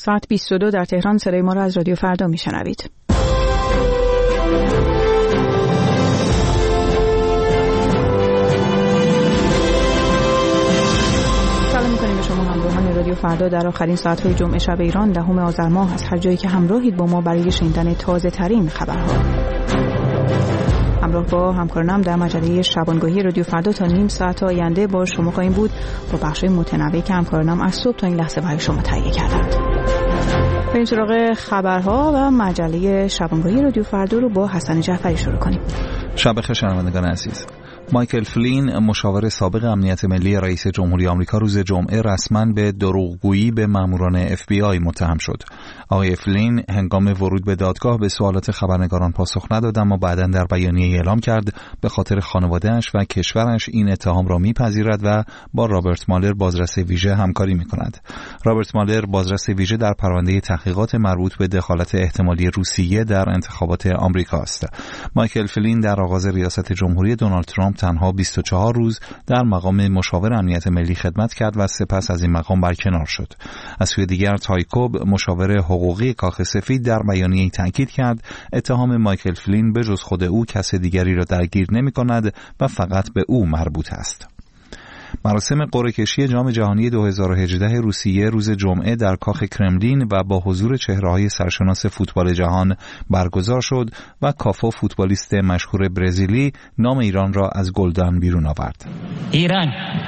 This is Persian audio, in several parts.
ساعت 22 در تهران صدای ما را از رادیو فردا میشنوید. سلام می‌کنیم به شما همراهان رادیو فردا در آخرین ساعت‌های جمعه شب ایران 10 آذر ماه از هر جایی که همراهید با ما برای شنیدن تازه‌ترین خبرها. همراه با همکارانم در مجله شبانگاهی رادیو فردا تا نیم ساعت آینده با شما خواهیم بود با بخش‌های متنوعی که همکارانم از صبح تا این لحظه برای شما تهیه کردند. بریم سراغ خبرها و مجله شبانگاهی رادیو فردا رو با حسن جعفری شروع کنیم. شب بخیر شنوندگان عزیز. مایکل فلین مشاور سابق امنیت ملی رئیس جمهوری آمریکا روز جمعه رسما به دروغگویی به ماموران FBI متهم شد. آقای فلین هنگام ورود به دادگاه به سوالات خبرنگاران پاسخ نداد، اما بعداً در بیانیه اعلام کرد به خاطر خانواده‌اش و کشورش این اتهام را می‌پذیرد و با رابرت مالر بازرس ویژه همکاری می‌کند. رابرت مالر بازرس ویژه در پرونده تحقیقات مربوط به دخالت احتمالی روسیه در انتخابات آمریکا است. مایکل فلین در آغاز ریاست جمهوری دونالد ترامپ تنها 24 روز در مقام مشاور امنیت ملی خدمت کرد و سپس از این مقام برکنار شد. از سوی دیگر تایکوب مشاور حقوقی کاخ سفید در بیانیه‌ای تاکید کرد اتهام مایکل فلین به جز خود او کس دیگری را درگیر نمی‌کند و فقط به او مربوط است. مراسم قرعه کشی جام جهانی 2018 روسیه روز جمعه در کاخ کرملین و با حضور چهره‌های سرشناس فوتبال جهان برگزار شد و کافو فوتبالیست مشهور برزیلی نام ایران را از گلدان بیرون آورد. ایران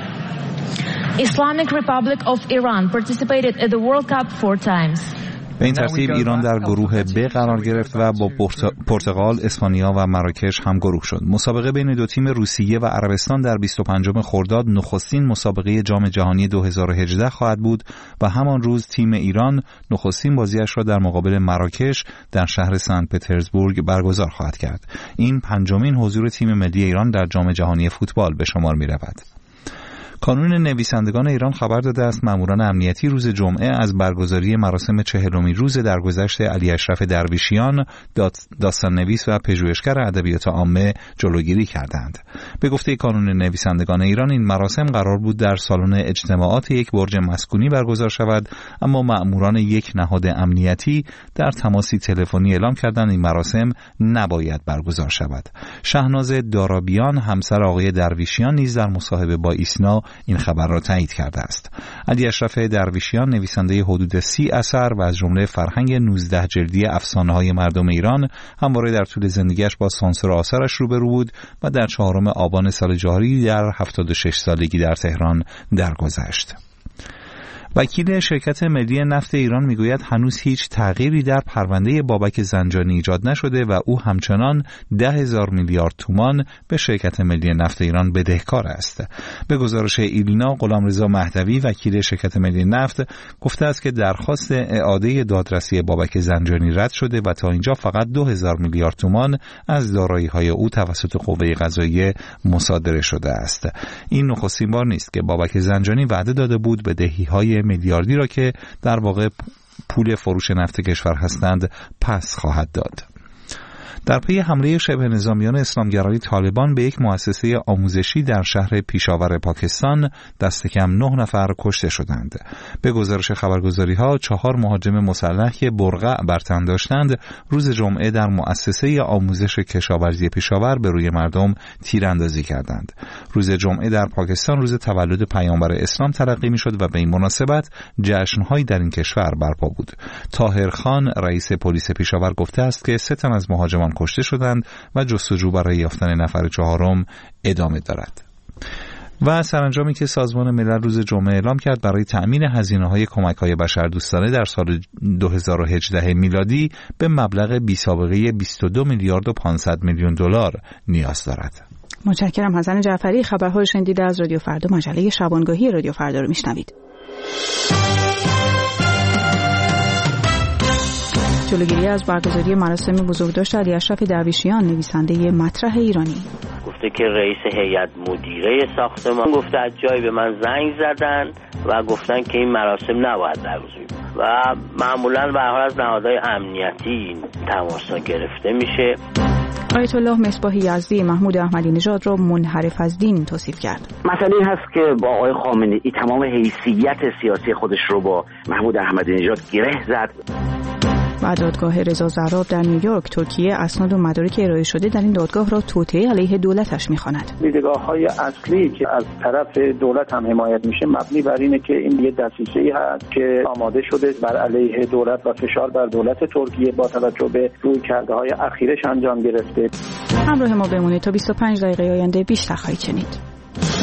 Islamic Republic of Iran participated at the World Cup 4 times. به این ترتیب ایران در گروه ب قرار گرفت و با پرتغال، اسپانیا و مراکش هم گروه شد. مسابقه بین دو تیم روسیه و عربستان در 25 خرداد نخستین مسابقه جام جهانی 2018 خواهد بود و همان روز تیم ایران نخستین بازیش را در مقابل مراکش در شهر سنت پترزبورگ برگزار خواهد کرد. این پنجمین حضور تیم ملی ایران در جام جهانی فوتبال به شمار می رود. کانون نویسندگان ایران خبر داده است ماموران امنیتی روز جمعه از برگزاری مراسم 40مین روز درگذشت علی اشرف درویشیان، داستان‌نویس و پژوهشگر ادبیات عامه جلوگیری کردند. به گفته کانون نویسندگان ایران این مراسم قرار بود در سالن اجتماعات یک برج مسکونی برگزار شود، اما ماموران یک نهاد امنیتی در تماسی تلفنی اعلام کردند این مراسم نباید برگزار شود. شهناز دارابیان همسر آقای درویشیان نیز در مصاحبه با ایسنا این خبر را تایید کرده است. علی اشرف درویشیان نویسنده حدود 30 اثر و از جمله فرهنگ 19 جلدی افسانه‌های مردم ایران همواره در طول زندگیش با سانسور آثارش روبرو بود و در 4 آبان سال جاری در 76 سالگی در تهران درگذشت. وکیل شرکت ملی نفت ایران میگوید هنوز هیچ تغییری در پرونده بابک زنجانی ایجاد نشده و او همچنان 10,000 میلیارد تومان به شرکت ملی نفت ایران بدهکار است. به گزارش ایلنا، غلامرضا مهدوی وکیل شرکت ملی نفت گفته است که درخواست اعاده دادرسی بابک زنجانی رد شده و تا اینجا فقط 2,000 میلیارد تومان از دارایی‌های او توسط قوه قضاییه مصادره شده است. این نخستین بار نیست که بابک زنجانی وعده داده بود بدهی‌های میلیاردی را که در واقع پول فروش نفت کشور هستند پس خواهد داد. در پی حمله شبه نظامیان اسلامگرای طالبان به یک مؤسسه آموزشی در شهر پیشاور پاکستان دست کم 9 نفر کشته شدند. به گزارش خبرگزاری‌ها 4 مهاجم مسلح که برقع بر تن داشتند روز جمعه در مؤسسه آموزش کشاورزی پیشاور به روی مردم تیراندازی کردند. روز جمعه در پاکستان روز تولد پیامبر اسلام تلقی می‌شد و به این مناسبت جشن‌هایی در این کشور برپا بود. طاهر خان رئیس پلیس پیشاور گفته است که 3 تن از مهاجمان کشته شدند و جستجو برای یافتن نفر 4م ادامه دارد. و سرانجامی که سازمان ملل روز جمعه اعلام کرد برای تأمین هزینه‌های کمک‌های بشردوستانه در سال 2018 میلادی به مبلغ بی‌سابقه 22 میلیارد و 500 میلیون دلار نیاز دارد. متشکرم حسن جعفری. خبرهای شنیده از رادیو فردا مجله شبانگاهی رادیو فردا رو میشنوید. جلوگیری از برگزاری مراسم بزرگداشت علی اشرف درویشیان نویسنده مطرح ایرانی گفته که رئیس هیئت مدیره ساختمان گفته از جایی به من زنگ زدن و گفتن که این مراسم نباید برگزار بشه و معمولا به هر حال از نهادهای امنیتی تماس گرفته میشه. آیت الله مصباح یزدی محمود احمدی نژاد را منحرف از دین توصیف کرد. مسئله این هست که با آقای خامنه‌ای تمام حیثیت سیاسی خودش رو با محمود احمدی نژاد گره زد. و دادگاه رضا زراب در نیویورک ترکیه اسناد و مدارک ارائه شده در این دادگاه را توطئه علیه دولتش می‌خواند. دیدگاه‌های اصلی که از طرف دولت هم حمایت میشه مبنی بر اینه که این یه دسیسه‌ای هست که آماده شده بر علیه دولت و فشار بر دولت ترکیه با توجه به رویکردهای اخیرش انجام گرفته. همراه ما بمونید تا 25 دقیقه آینده بیشتر خواهید شنید.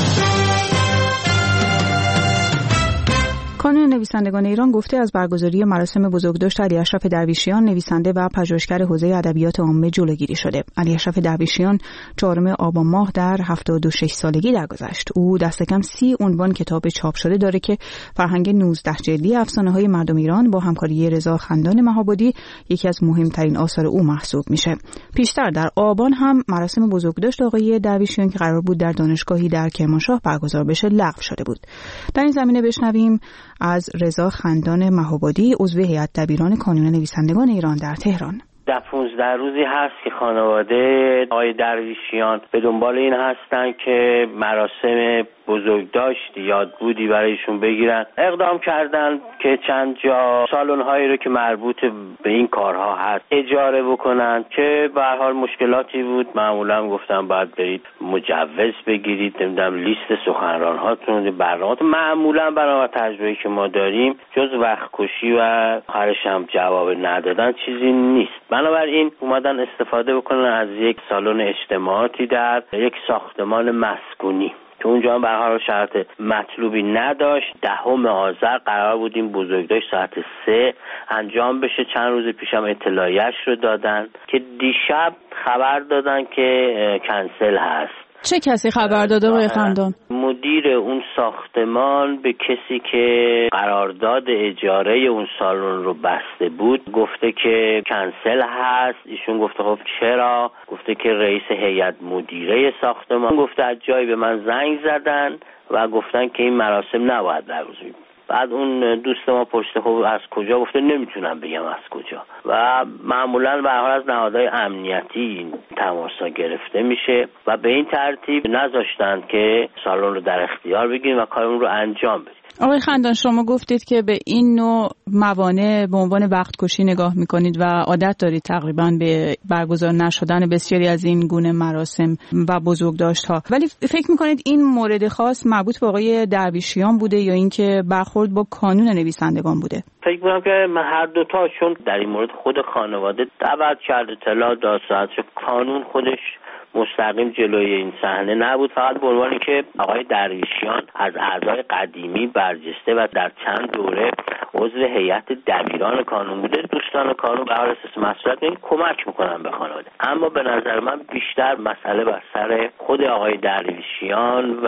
کانون نویسندگان ایران گفته از برگزاری مراسم بزرگداشت علی اشرف درویشیان نویسنده و پژوهشگر حوزه ادبیات عامه جلوگیری شده. علی اشرف درویشیان 4 آبان ماه در 76 سالگی درگذشت. او دست کم 30 عنوان کتاب چاپ شده داره که فرهنگ 19 جلدی افسانه‌های مردم ایران با همکاری رضا خندان مهابادی یکی از مهمترین آثار او محسوب میشه. پیشتر در آبان هم مراسم بزرگداشت آقای درویشیان که قرار بود در دانشگاهی در کرمانشاه برگزار بشه لغو شده بود. در این زمینه بشنویم از رضا خندان مهابادی عضو هیئت دبیران کانون نویسندگان ایران در تهران. در 15 روزی هست که خانواده آقای درویشیان به دنبال این هستن که مراسم بزرگداشت یادبودی برایشون بگیرن. اقدام کردن که چند جا سالن‌هایی رو که مربوط به این کارها هست اجاره بکنن که به هر حال مشکلاتی بود. معمولا گفتم باید برید مجوز بگیرید، نمیدونم لیست سخنران‌هاتون، برنامه‌تون. معمولا برای تجربه‌ای که ما داریم جز وقت کشی و آخرش هم جواب ندادن چیزی نیست. بنابراین اومدن استفاده بکنن از یک سالن اجتماعاتی در یک ساختمان مسکونی که اونجا هم به هر حال شرط مطلوبی نداشت. 10 آذر قرار بود این بزرگداشت ساعت 3 انجام بشه. چند روز پیشم اطلاعیه‌اش رو دادن که دیشب خبر دادن که کنسل هست. چه کسی خبر داده آقای خندان؟ مدیر اون ساختمان به کسی که قرارداد اجاره اون سالن رو بسته بود گفته که کنسل هست. ایشون گفته خب چرا؟ گفته که رئیس هیئت مدیره ساختمان گفته از جایی به من زنگ زدن و گفتن که این مراسم نباید برگزار. بعد اون دوست ما پرسیده خب از کجا؟ گفته نمیتونم بگم از کجا. و معمولا به هر حال از نهادهای امنیتی این تماسا گرفته میشه و به این ترتیب نذاشتن که سالن رو در اختیار بگیریم و کارمون رو انجام بدیم. آقای خندان شما گفتید که به این نوع موانع به عنوان وقت کشی نگاه میکنید و عادت دارید تقریبا به برگزار نشدن بسیاری از این گونه مراسم و بزرگداشت‌ها، ولی فکر میکنید این مورد خاص مربوط به آقای درویشیان بوده یا اینکه برخورد با کانون نویسندگان بوده؟ فکر میکنم که هر دوتا، چون در این مورد خود خانواده دعوت کرد، اطلاع داد، کانون خودش مستقیم جلوی این صحنه نبود، فقط به عنوان که آقای درویشیان از اعضای قدیمی برجسته و در چند دوره عضو هیئت دبیران کانون بوده. دوستان کانون به هر اساس مسئولیت کمک میکنن به خانواده، اما به نظر من بیشتر مسئله بر سر خود آقای درویشیان و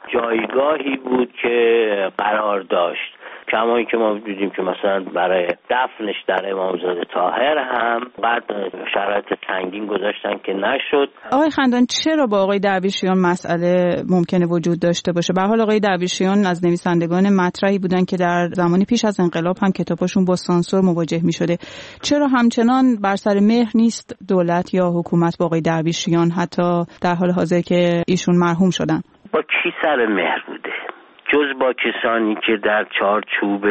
جایگاهی بود که قرار داشت. کما اینکه ما دیدیم که مثلا برای دفنش در امامزاده طاهر هم بعد شرایط سنگین گذاشتن که نشد. آقای خندان چرا با آقای درویشیان مسئله ممکنه وجود داشته باشه؟ به هر حال آقای درویشیان از نویسندگان مطرحی بودن که در زمانی پیش از انقلاب هم کتاباشون با سانسور مواجه می‌شده. چرا همچنان بر سر مهر نیست دولت یا حکومت با آقای درویشیان حتی در حال حاضر که ایشون مرحوم شدن؟ با کی سر مهر بوده؟ جز با کسانی که در چارچوب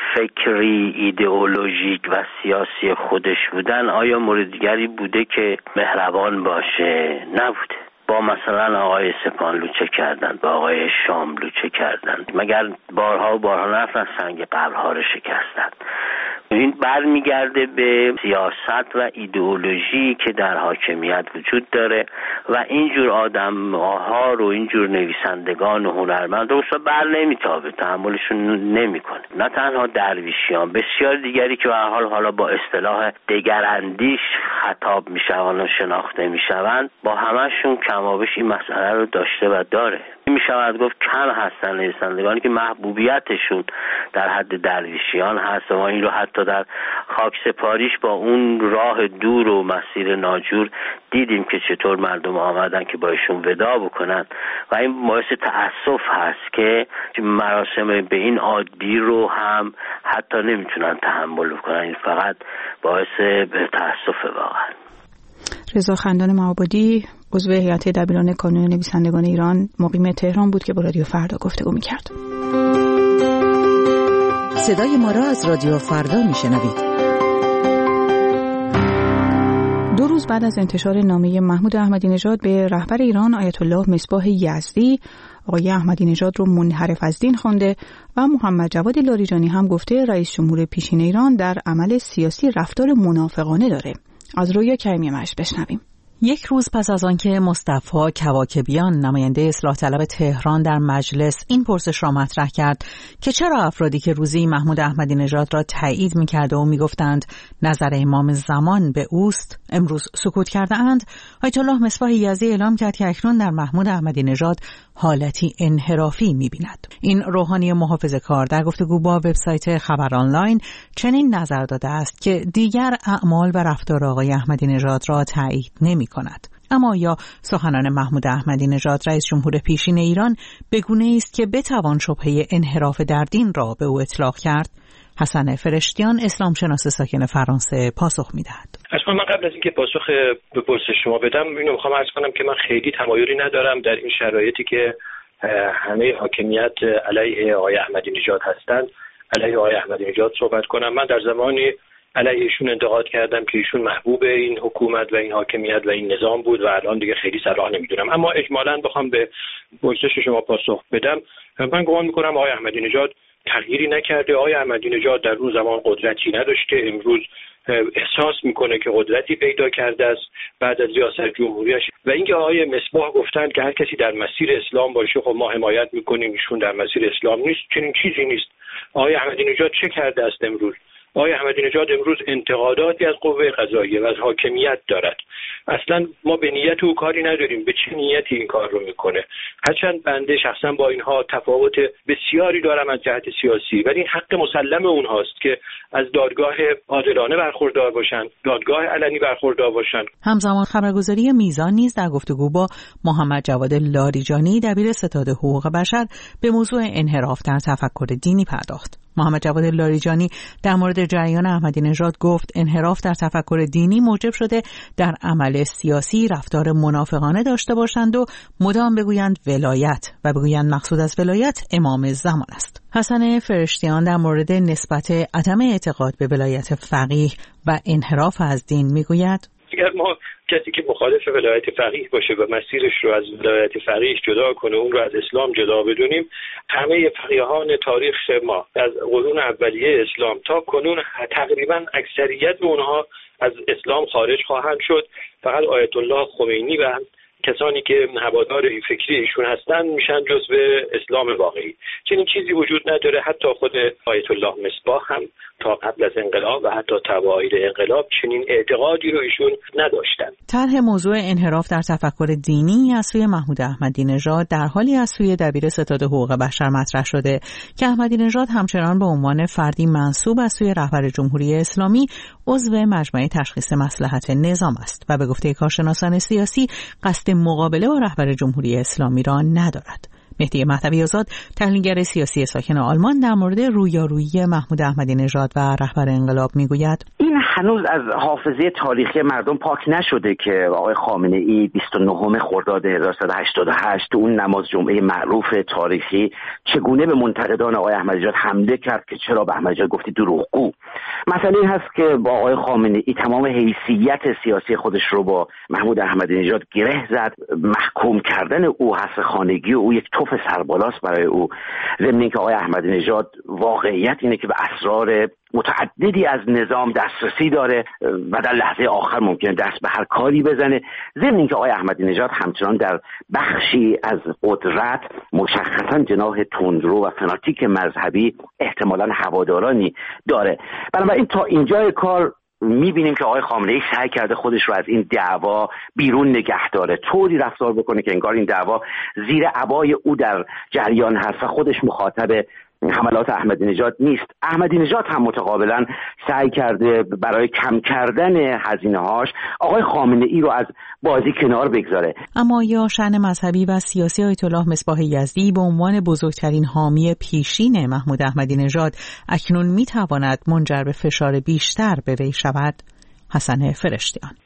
فکری، ایدئولوژیک و سیاسی خودش بودن. آیا مورد دیگری بوده که مهربان باشه؟ نبوده. با مثلا آقای سپانلو چه کردن؟ با آقای شاملو چه کردن؟ مگر بارها و بارها نرفتن سنگ قبرها رو شکستن؟ این برمیگرده به سیاست و ایدئولوژی که در حاکمیت وجود داره و اینجور آدم‌ها رو، اینجور نویسندگان و هنرمند رو بر نمیتابه، تحملشون نمیکنه. نه تنها درویشیان، بسیار دیگری که به هر حال حالا با اصطلاح دگراندیش خطاب میشوند و شناخته میشوند، با همشون کمابیش این مسئله رو داشته و داره. میشود گفت کم هستن نویسندگانی که محبوبیتشون در حد درویشیان هست و ما این رو حتی در خاکسپاریش با اون راه دور و مسیر ناجور دیدیم که چطور مردم آمدن که با ایشون ودا بکنن و این باعث تأسف هست که مراسم به این عادی رو هم حتی نمیتونن تحمل بکنن. این فقط باعث تأسف واقعا. رضا خندان معابدی عضو هیئت دبیران کانون نویسندگان ایران مقیم تهران بود که با رادیو فردا گفتگو می‌کرد. صدای ما را از رادیو فردا میشنوید. 2 روز بعد از انتشار نامه محمود احمدی نژاد به رهبر ایران آیت الله مصباح یزدی، آقای احمدی نژاد رو منحرف از دین خوانده و محمد جواد لاریجانی هم گفته رئیس جمهور پیشین ایران در عمل سیاسی رفتار منافقانه داره. از رویا کریمی مش بشنویم. 1 روز پس از آنکه مصطفی کواکبیان نماینده اصلاح طلب تهران در مجلس این پرسش را مطرح کرد که چرا افرادی که روزی محمود احمدی نژاد را تایید می‌کرد و می‌گفتند نظر امام زمان به اوست امروز سکوت کرده اند، آیت الله مصباح یزدی اعلام کرد که اکنون در محمود احمدی نژاد حالتی انحرافی می‌بیند. این روحانی محافظه‌کار در گفتگو با وبسایت خبر آنلاین چنین نظر داده است که دیگر اعمال و رفتار آقای احمدی نژاد را تایید نمی‌کند. اما یا سخنان محمود احمدی نژاد رئیس جمهور پیشین ایران به گونه‌ای است که بتوان شبهه انحراف در دین را به او اطلاق کرد؟ حسن فرشتیان اسلام شناس ساکن فرانسه پاسخ می‌دهد. من قبل از اینکه پاسخ به پرسش شما بدم اینو می‌خوام عرض کنم که من خیلی تمایلی ندارم در این شرایطی که همه حاکمیت علیه آقای احمدی نژاد هستند علیه آقای احمدی نژاد صحبت کنم. من در زمانی علیه ایشون انتقاد کردم که ایشون محبوب این حکومت و این حاکمیت و این نظام بود و الان دیگه خیلی صلاح نمیدونم. اما اجمالاً بخوام به پرسش شما پاسخ بدم، من گمان میکنم آقای احمدی نژاد تغییری نکرده. آقای احمدی نژاد در اون زمان قدرتی نداشته، امروز احساس میکنه که قدرتی پیدا کرده است بعد از ریاست جمهوریش. و اینکه آقای مصباح گفتند که هر کسی در مسیر اسلام باشه خب ما حمایت میکنیم، ایشون در مسیر اسلام نیست، چنین چیزی نیست. آقای احمدی نژاد چه کرده است امروز؟ آقای احمدی نژاد امروز انتقاداتی از قوه قضاییه و از حاکمیت دارد. اصلا ما به نیت او کاری نداریم، به چه نیتی این کار رو میکنه. هرچند بنده شخصا با اینها تفاوت بسیاری دارم از جهت سیاسی، ولی این حق مسلم اونهاست که از دادگاه عادلانه برخوردار باشن، دادگاه علنی برخوردار باشن. همزمان خبرگزاری میزان نیز در گفتگو با محمد جواد لاریجانی دبیر ستاد حقوق بشر به موضوع انحراف در تفکر دینی پرداخت. محمد جواد لاریجانی در مورد جریان احمدی نژاد گفت انحراف در تفکر دینی موجب شده در عمل سیاسی رفتار منافقانه داشته باشند و مدام بگویند ولایت و بگویند مقصود از ولایت امام زمان است. حسن فرشتیان در مورد نسبت عدم اعتقاد به ولایت فقیه و انحراف از دین میگوید اگر ما کسی که مخالف ولایت فقیه باشه و مسیرش رو از ولایت فقیه جدا کنه، اون رو از اسلام جدا بدونیم، همه فقیهان تاریخ ما از قرون اولیه اسلام تا کنون تقریبا اکثریت اونها از اسلام خارج خواهند شد. فقط آیت الله خمینی و کسانی که هوادار فکری ایشون هستن میشن جزو اسلام واقعی. چنین چیزی وجود نداره. حتی خود آیت الله مصباح هم تا قبل از انقلاب و حتی تا اوایل انقلاب چنین اعتقادی رو ایشون نداشتن. طرح موضوع انحراف در تفکر دینی از سوی محمود احمدی نژاد در حالی از سوی دبیر ستاد حقوق بشر مطرح شده که احمدی نژاد همچنان به عنوان فردی منسوب از سوی رهبر جمهوری اسلامی عضو مجمع تشخیص مصلحت نظام است و به گفته کارشناسان سیاسی قصد مقابله با رهبر جمهوری اسلامی را ندارد. مهدی مهدوی آزاد تحلیلگر سیاسی ساکن آلمان در مورد رویارویی محمود احمدی نژاد و رهبر انقلاب میگوید این هنوز از حافظه تاریخی مردم پاک نشده که آقای خامنه ای 29 خرداد 1388 تو اون نماز جمعه معروف تاریخی چگونه به منتقدان آقای احمدی نژاد حمله کرد که چرا به احمدی نژاد گفتی دروغگو. مسئله این هست که با آقای خامنه ای تمام حیثیت سیاسی خودش رو با محمود احمدی نژاد گره زد. محکوم کردن او حبس خانگی او یک توف سربالاست برای او. ضمن اینکه آقای احمدی نژاد واقعیت اینه که به اسرار متعددی از نظام دسترسی داره و در لحظه آخر ممکنه دست به هر کاری بزنه. ضمن اینکه آقای احمدی نژاد همچنان در بخشی از قدرت مشخصا جناح تندرو و فناتیک مذهبی احتمالاً هوادارانی داره. بنابراین تا اینجای کار میبینیم که آقای خامنه‌ای سعی کرده خودش رو از این دعوا بیرون نگه داره، طوری رفتار بکنه که انگار این دعوا زیر عبای او در جریان هست و خودش مخاطب حملات احمدی نژاد نیست. احمدی نژاد هم متقابلا سعی کرده برای کم کردن هزینه‌هاش آقای خامنه‌ای رو از بازی کنار بگذاره. اما یا شأن مذهبی و سیاسی آیت الله مصباح یزدی به عنوان بزرگترین حامی پیشین محمود احمدی نژاد اکنون میتواند منجر به فشار بیشتر به وی شود؟ حسن فرشتیان: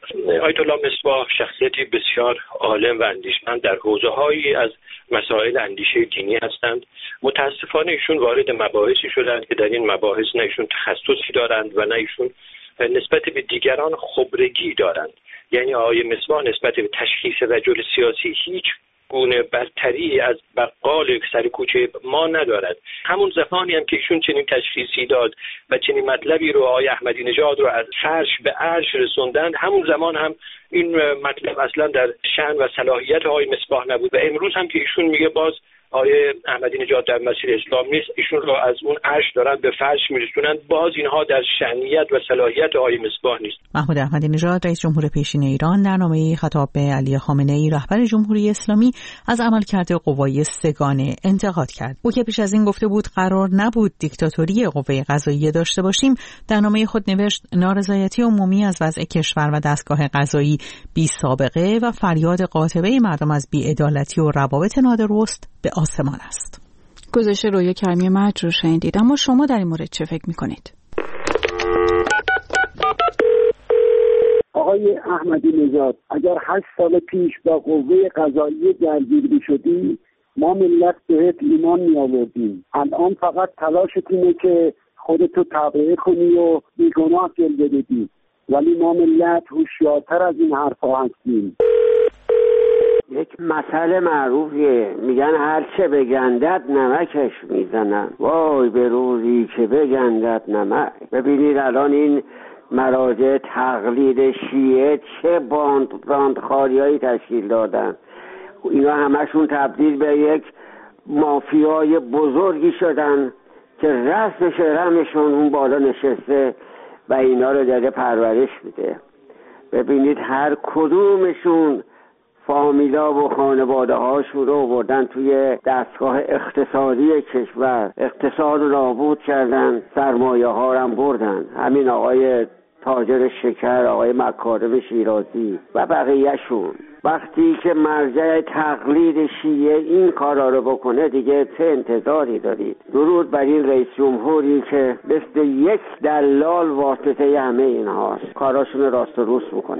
آیت الله مصباح شخصیتی بسیار عالم و اندیشمند در حوزه‌هایی از مسائل اندیشه دینی هستند. متاسفانه ایشون وارد مباحثی شدند که در این مباحث نه ایشون تخصصی دارند و نه ایشون نسبت به دیگران خبرگی دارند. یعنی آقای مصباح نسبت به تشخیص رجل سیاسی هیچ گونه برتری از بقال سر کوچه ما ندارد. همون زمانی هم که ایشون چنین تشخیصی داد و چنین مطلبی رو آقای احمدی نژاد رو از فرش به عرش رسوندند، همون زمان هم این مطلب اصلا در شأن و صلاحیت آقای مصباح نبود و امروز هم که ایشون میگه باز آقای احمدی نژاد در مسیر اسلام نیست، ایشون رو از اون عرش دارن به فرش میرسونن، باز اینها در شأنیت و صلاحیت آقای مصباح نیست. محمود احمدی نژاد رئیس جمهور پیشین ایران در نامه‌ای خطاب به علی خامنه ای رهبر جمهوری اسلامی از عملکرد قوای سگانه انتقاد کرد. او که پیش از این گفته بود قرار نبود دیکتاتوری قوه قضاییه داشته باشیم، در نامه خود نوشت نارضایتی عمومی از وضع کشور و دستگاه قضایی بی سابقه و فریاد قاطبه مردم از بی‌عدالتی و روابط نادرست به آسمان است. گزارش رویا کریمی مجروح رو شنیدید، اما شما در این مورد چه فکر می‌کنید؟ آقای احمدی نژاد، اگر 8 سال پیش با قوه قضاییه درگیر می‌شدی، ما ملت بهت ایمان می‌آوردیم. الان فقط تلاشت اینه که خودتو تبرئه کنی و بیگناه جلوه بدی، ولی ما ملت هوشیارتر از این حرفا هستیم. یک مسئله معروفیه، میگن هر چه بگندد نمکش میزنن. وای به روزی که بگندد نمک. ببینید الان این مراجع تقلید شیعه چه باندخاریایی تشکیل دادن. اینا همشون تبدیل به یک مافیای بزرگی شدن که رمشون اون بالا نشسته و اینا رو داره پرورش میده. ببینید هر کدومشون فامیلا و خانواده هاشون رو بردن توی دستگاه اقتصادی کشور، اقتصاد رو نابود کردن، سرمایه ها رو بردن. همین آقای تاجر شکر، آقای مکارم شیرازی و بقیهشون. وقتی که مرجع تقلید شیعه این کارا رو بکنه دیگه چه انتظاری دارید؟ درود بر این رئیس جمهوری که مثل یک دلال واسطه همه اینهاست، کاراشون راست و روست میکنه.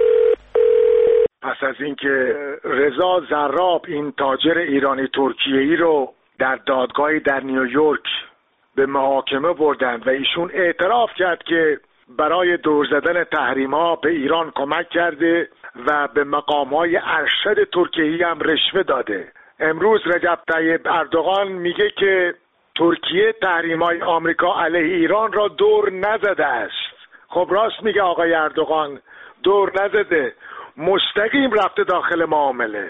پس از اینکه رضا زراب این تاجر ایرانی ترکیه‌ای رو در دادگاهی در نیویورک به محاکمه بردند و ایشون اعتراف کرد که برای دور زدن تحریم‌ها به ایران کمک کرده و به مقام‌های ارشد ترکیه‌ای هم رشوه داده. امروز رجب طیب اردوغان میگه که ترکیه تحریم‌های آمریکا علیه ایران را دور نزده است. خب راست میگه آقای اردوغان، دور نزده، مستقیم رفته داخل معامله.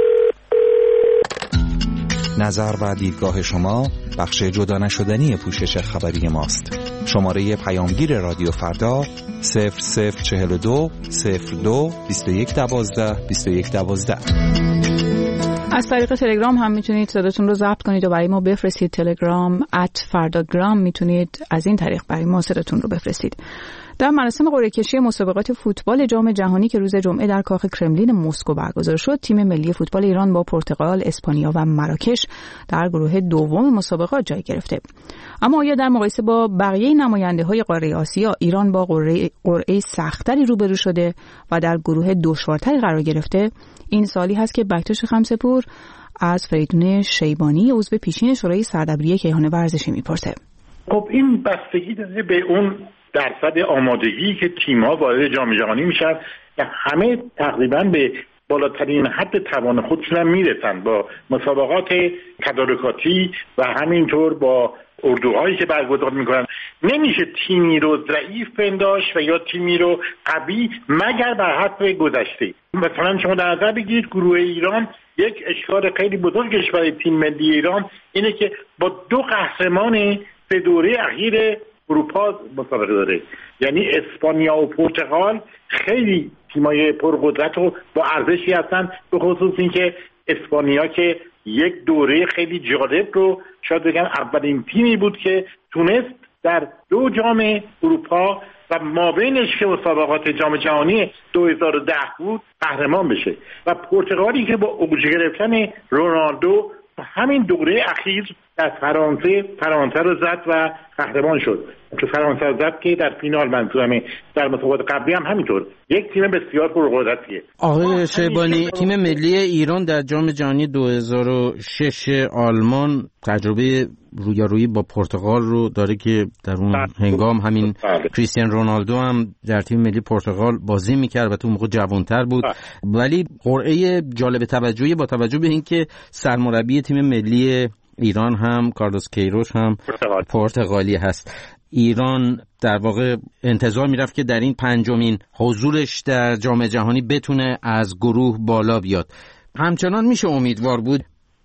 نظر و دیدگاه شما بخش جدا نشدنی پوشش خبری ماست. شماره پیامگیر رادیو فردا 0042 02 2112 2112. از طریق تلگرام هم میتونید صداتون رو ضبط کنید و برای ما بفرستید. تلگرام @فرداگرام میتونید از این طریق برای ما صداتون رو بفرستید. در مراسم قرعه کشی مسابقات فوتبال جام جهانی که روز جمعه در کاخ کرملین مسکو برگزار شد، تیم ملی فوتبال ایران با پرتغال، اسپانیا و مراکش در گروه دوم مسابقات جای گرفته. اما آیا در مقایسه با بقیه نماینده‌های قاره آسیا ایران با قرعه سخت‌تری روبرو شده و در گروه دشوارتری قرار گرفته؟ این سوالی هست که بکتاش خمسه‌پور از فریدون شیبانی عضو پیشین شورای سردبیری کیهان ورزشی میپرسه. خب این بستگی داره به اون درصد آمادگی که تیم‌ها وارد جام جهانی میشن و همه تقریبا به بالاترین حد توان خودشون هم میرسن با مسابقات تدارکاتی و همینطور با اردوهایی که برگزار میکنن. نمیشه تیمی رو ضعیف پنداشت و یا تیمی رو قوی مگر بر حسب گذشته. مثلا شما در نظر بگیرید گروه ایران، یک اشکال خیلی بزرگش برای تیم ملی ایران اینه که با 2 قهرمان 3 دوره اخیر اروپا مسابقه داره. یعنی اسپانیا و پرتغال خیلی تیمای پرقدرت و با ارزشی هستن، به خصوص اینکه اسپانیا که یک دوره خیلی جالب رو شاید بگم اولین تیمی بود که تونست در 2 جام اروپا و مابینش که مسابقات جام جهانی 2010 بود قهرمان بشه و پرتغالی که با اوج گرفتن رونالدو همین دوره اخیر در فرانسه رو زد و قهرمان شد. که فرانسه زد که در فینال منظورمه، در مسابقات قبلی هم همینطور. یک تیم بسیار پرقدرتیه. آقای شیبانی، تیم ملی ایران در جام جهانی 2006 آلمان تجربه رویارویی با پرتغال رو داره که در اون هنگام همین کریستیانو رونالدو هم در تیم ملی پرتغال بازی میکرد و تو موقع جوانتر بود. ولی قرعه جالب توجهی با توجه به اینکه سرمربی تیم ملی ایران هم کارلوس کیروش هم پرتغالی هست. ایران در واقع انتظار میرفت که در این 5مین حضورش در جام جهانی بتونه از گروه بالا بیاد. همچنان میشه امیدوار بود؟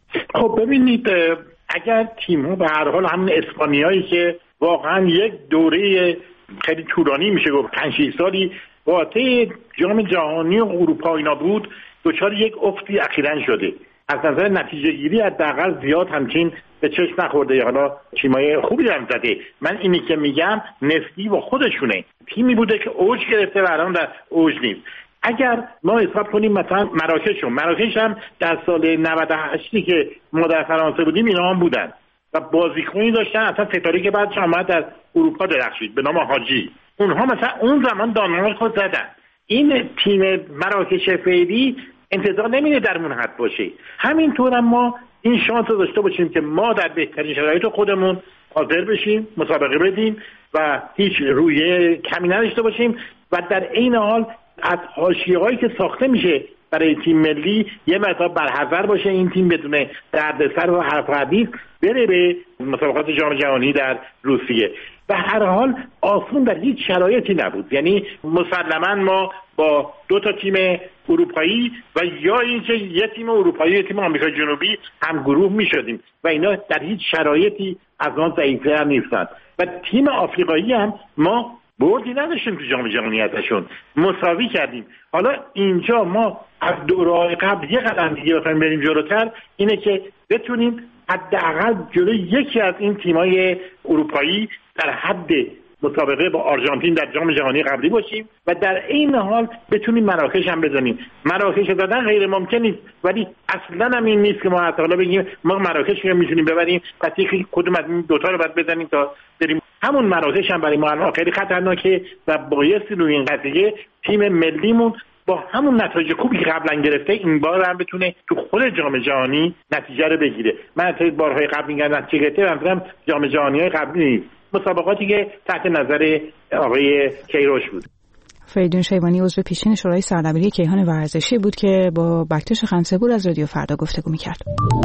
خب ببینید، اگر تیم‌ها به هر حال همین اسپانیایی که واقعا یک دوره خیلی طولانی میشه گفت 5-6 سالی واقعا جام جهانی اروپا اینا بود، دچار یک افتی اخیراً شده. از نظر نتیجه گیری حداقل زیاد همچین به چشم نخورده. حالا تیمای خوبی هم زده. من اینی که میگم نسبی با خودشونه. تیمی بوده که اوج گرفته و الان در اوج نیست. اگر ما حساب کنیم مثلا مراکش هم در سال 98 که ما در فرانسه بودیم اینا هم بودن و بازیکنی داشتن اصلا ستاره که بعدش آمد در اروپا درخشید به نام حاجی. اونها مثلا اون زمان دانمارک رو زدن. این تیم مراکش فعلی انتظار نمیده در اون حد باشه. همینطور هم ما این شانس رو داشته باشیم که ما در بهترین شرایط خودمون حاضر بشیم، مسابقه بدیم و هیچ رویه کمی نداشته باشیم و در عین حال از حاشیه‌هایی که ساخته میشه برای تیم ملی یه مقدار برحذر باشه. این تیم بدون دردسر و حرف حدیث بره به مسابقات جام جهانی در روسیه. به هر حال آسون در هیچ شرایطی نبود. یعنی مسلماً ما با 2 تیم اروپایی و یا اینکه یه تیم اروپایی یه تیم آمریکای جنوبی هم گروه میشدیم و اینا در هیچ شرایطی از آن ضعیف‌تر نیستن. و تیم آفریقایی هم ما بردی نداشتیم تو جام جهانی ازشون، مساوی کردیم. حالا اینجا ما از دوره‌های قبل یه قدم دیگه بخوایم بریم جلوتر، اینه که بتونیم حداقل جلوی یکی از این تیم‌های اروپایی در حد مسابقه با آرژانتین در جام جهانی قبلی باشیم و در این حال بتونیم مراکش هم بزنیم. مراکش زدن غیر ممکن نیست، ولی اصلا هم این نیست که ما حالا بگیم ما مراکش رو میتونیم ببریم پس یک کدوم از این دوتا رو باید بزنیم تا بریم. همون مراکش هم برای ما خیلی خطرناکه و بایستی روی این قضیه تیم ملیمون با همون نتایج خوبی که قبلا گرفته این بار هم بتونه تو خود جام جهانی نتیجه رو بگیره. من تا بارهای قبل میگم نتیجه گرفته، مثلا جام جهانی‌های قبلی نیست، مسابقاتی که تحت نظر آقای کیروش بود. فریدون شیبانی عضو پیشین شورای سردبیری کیهان ورزشی بود که با بکتش خمسه‌پور از رادیو فردا گفتگو می‌کرد.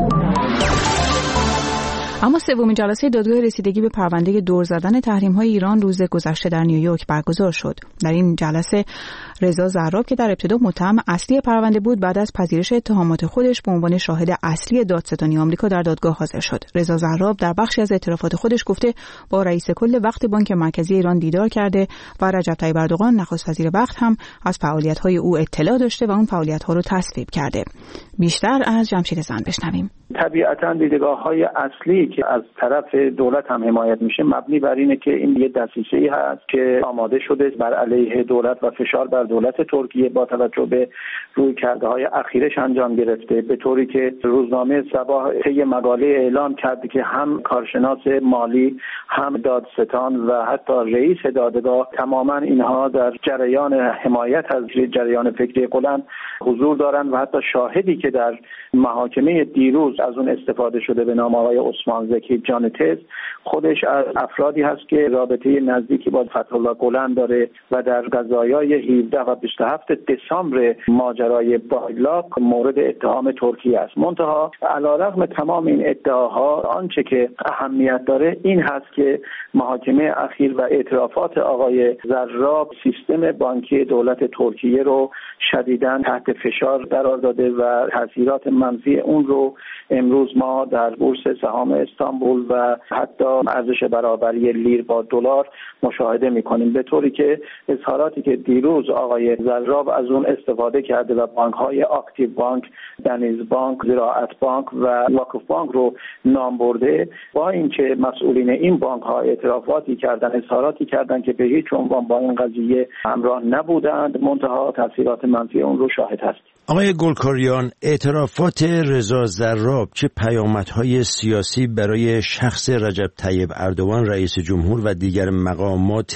اما سومین جلسه دادگاه رسیدگی به پرونده دور زدن تحریم‌های ایران روز گذشته در نیویورک برگزار شد. در این جلسه رضا زراب که در ابتدا متهم اصلی پرونده بود، بعد از پذیرش اتهامات خودش به عنوان شاهد اصلی دادستانی آمریکا در دادگاه حاضر شد. رضا زراب در بخشی از اعترافات خودش گفته با رئیس کل وقت بانک مرکزی ایران دیدار کرده و رجب طیب اردوغان نخست وزیر وقت هم از فعالیت‌های او اطلاع داشته و اون فعالیت‌ها رو تصویب کرده. بیشتر از جمشید زند بشنویم. طبیعتاً دیدگاه‌های اصلی که از طرف دولت هم حمایت میشه مبنی بر اینه که این یه دسیسه‌ای هست که آماده شده بر علیه دولت و فشار بر دولت ترکیه با توجه به رویکردهای اخیرش انجام گرفته، به طوری که روزنامه صباح طی مقاله اعلام کرده که هم کارشناس مالی، هم دادستان و حتی رئیس دادگاه تماما اینها در جریان حمایت از جریان فکری قلم حضور دارند و حتی شاهدی که در محاکمه دیروز از اون استفاده شده به نام آقای عثمان زکی جانتز خودش از افرادی هست که رابطه نزدیکی با فتح‌الله گلن داره و در قضایای 17 و 27 دسامبر ماجرای بایلاک مورد اتهام ترکیه است. منتها علیرغم تمام این ادعاها آنچه که اهمیت داره این هست که محاکمه اخیر و اعترافات آقای زراب سیستم بانکی دولت ترکیه رو شدیداً تحت فشار قرار داده و تاثیرات منفی اون رو امروز ما در بورس سهام استانبول و حتی ارزش برابری لیر با دلار مشاهده می‌کنیم، به طوری که اظهاراتی که دیروز آقای زراب از اون استفاده کرده و بانک‌های اکتیو بانک، دنیز بانک، زراعت بانک و واکف بانک رو نام برده، با اینکه مسئولین این بانک‌ها اعترافاتی کردن، اظهاراتی کردن که به هیچ عنوان با این قضیه همراه نبودند، منتها تاثیرات منفی اون رو شاهد هستیم. آقای گلکاریان، اعترافات رضا زراب چه پیامدهای سیاسی برای شخص رجب طیب اردوان رئیس جمهور و دیگر مقامات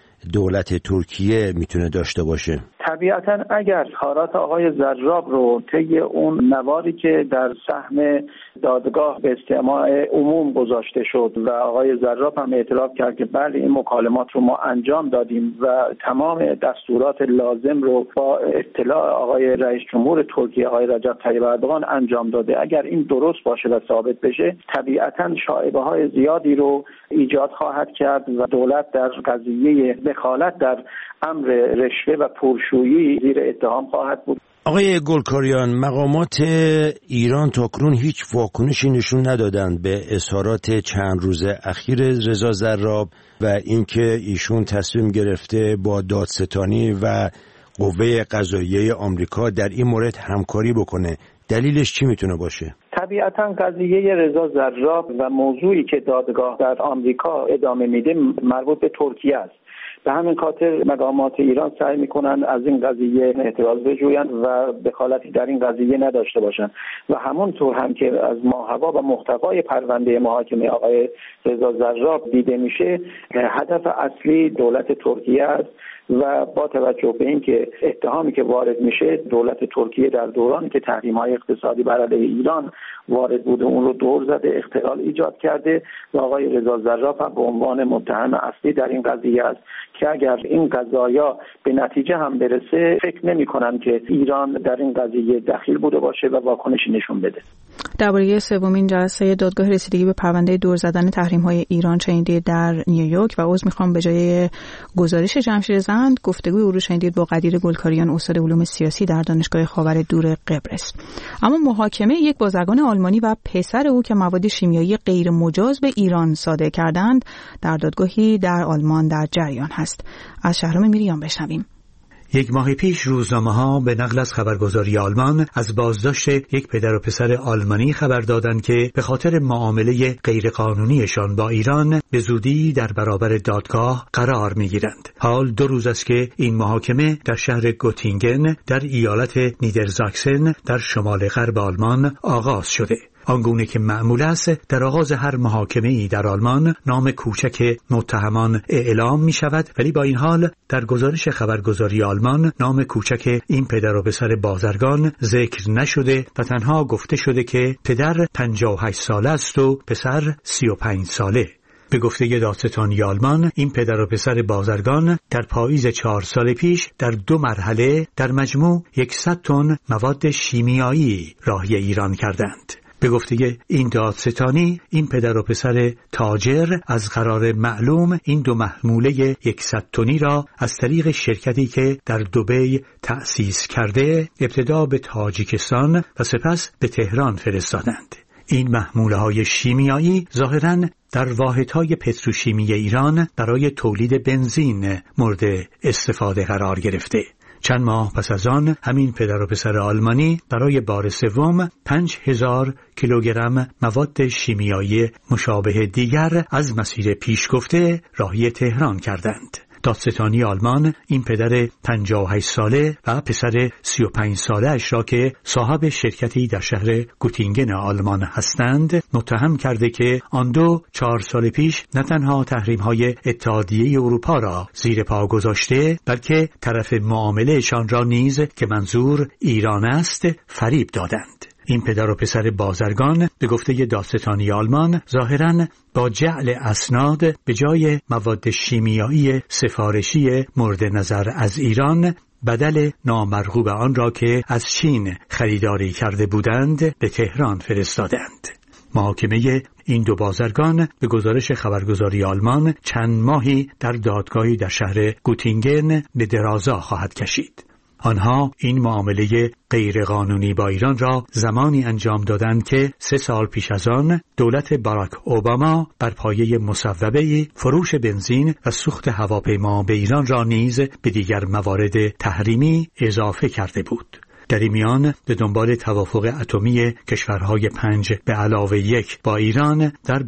دولت ترکیه میتونه داشته باشه؟ طبیعتا اگر اظهارات آقای زراب رو طی اون نواری که در سهم دادگاه به استماع عموم گذاشته شد و آقای زراب هم اعتراف کرد که بله این مکالمات رو ما انجام دادیم و تمام دستورات لازم رو با اطلاع آقای رئیس جمهور ترکیه آقای رجب طیب اردوان انجام داده، اگر این درست باشه و ثابت بشه طبیعتا شایبه های زیادی رو ایجاد خواهد کرد و دولت در قضیه دخالت در امر رشوه و پرشویی زیر اتهام خواهد بود. آقای گلکاریان، مقامات ایران تاکنون هیچ واکنشی نشون ندادند به اظهارات چند روز اخیر رضا زراب و اینکه ایشون تصمیم گرفته با دادستانی و قوه قضاییه آمریکا در این مورد همکاری بکنه. دلیلش چی میتونه باشه؟ طبیعتا قضیه رضا زراب و موضوعی که دادگاه در آمریکا ادامه میده مربوط به ترکیه است. به همین خاطر مقامات ایران سعی میکنن از این قضیه اعتراض بجویند و دخالتی در این قضیه نداشته باشند و همونطور هم که از ماهوا و محتوای پرونده محاکمه آقای رضا زراب دیده میشه، هدف اصلی دولت ترکیه است و با توجه به اینکه اتهامی که وارد میشه دولت ترکیه در دورانی که تحریم‌های اقتصادی بر علیه ایران وارد بوده اون رو دور زده، اختلال ایجاد کرده و آقای رضا زراب هم به عنوان متهم اصلی در این قضیه است که اگر این قضایا به نتیجه هم برسه فکر نمی‌کنم که ایران در این قضیه دخیل بوده باشه و واکنشی نشون بده. درباره سومین جلسه دادگاه رسیدگی به پرونده دور زدن تحریم‌های ایران شنیدید در نیویورک و عذر می‌خوام به جای گزارش جمشید زند گفتگوی او رو شنیدید با قدیر گلکاریان استاد علوم سیاسی در دانشگاه خاور دور قبرس. اما محاکمه یک بازرگان آلمانی و پسر او که مواد شیمیایی غیر مجاز به ایران صادر کردند در دادگاهی در آلمان در جریان هست. از شهرام میریان بشنویم. یک ماه پیش روزنامه‌ها به نقل از خبرگزاری آلمان از بازداشت یک پدر و پسر آلمانی خبر دادند که به خاطر معامله غیرقانونیشان با ایران به زودی در برابر دادگاه قرار می‌گیرند. حال 2 روز است که این محاکمه در شهر گوتینگن در ایالت نیدرزاکسن در شمال غرب آلمان آغاز شده. آنگونه که معمول است در آغاز هر محاکمه‌ای در آلمان نام کوچک متهمان اعلام می شود، ولی با این حال در گزارش خبرگزاری آلمان نام کوچک این پدر و پسر بازرگان ذکر نشده و تنها گفته شده که پدر 58 ساله است و پسر 35 ساله. به گفته دادستانی آلمان این پدر و پسر بازرگان در پاییز 4 سال پیش در 2 مرحله در مجموع 100 تن مواد شیمیایی راهی ایران کردند. به گفته این دادستانی این پدر و پسر تاجر از قرار معلوم این 2 محموله 100 تنی را از طریق شرکتی که در دبی تأسیس کرده ابتدا به تاجیکستان و سپس به تهران فرستادند. این محموله های شیمیایی ظاهراً در واحدهای پتروشیمی ایران برای تولید بنزین مورد استفاده قرار گرفته. چند ماه پس از آن همین پدر و پسر آلمانی برای بار سوم 5000 کیلوگرم مواد شیمیایی مشابه دیگر از مسیر پیش گفته راهی تهران کردند. دادستانی آلمان این پدر 58 ساله و پسر 35 ساله اش را که صاحب شرکتی در شهر گوتینگن آلمان هستند متهم کرده که آن 4 سال پیش نه تنها تحریم‌های اتحادیه اروپا را زیر پا گذاشته بلکه طرف معاملهشان را نیز که منظور ایران است فریب دادند. این پدر و پسر بازرگان به گفته دادستانی آلمان ظاهراً با جعل اسناد به جای مواد شیمیایی سفارشی مورد نظر از ایران بدل نامرغوب آن را که از چین خریداری کرده بودند به تهران فرستادند. محاکمه این 2 بازرگان به گزارش خبرگزاری آلمان چند ماهی در دادگاهی در شهر گوتینگن به درازا خواهد کشید. آنها این معامله غیرقانونی با ایران را زمانی انجام دادند که 3 سال پیش از آن دولت باراک اوباما بر پایه مصوبه فروش بنزین و سوخت هواپیما به ایران را نیز به دیگر موارد تحریمی اضافه کرده بود. در این میان به دنبال توافق اتمی کشورهای 5 به علاوه 1 با ایران در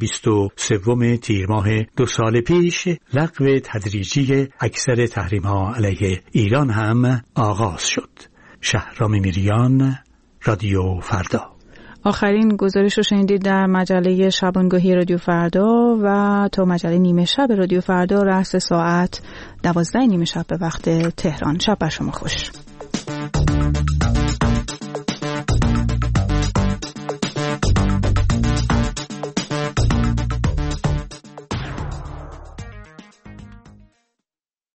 23 تیر ماه 2 سال پیش لغو تدریجی اکثر تحریم‌ها علیه ایران هم آغاز شد. شهرام میریان، رادیو فردا. آخرین گزارش رو شنیدید در مجله شبانگاهی رادیو فردا و تا مجله نیمه شب رادیو فردا رأس ساعت 12 نیمه شب به وقت تهران. شب بر شما خوش.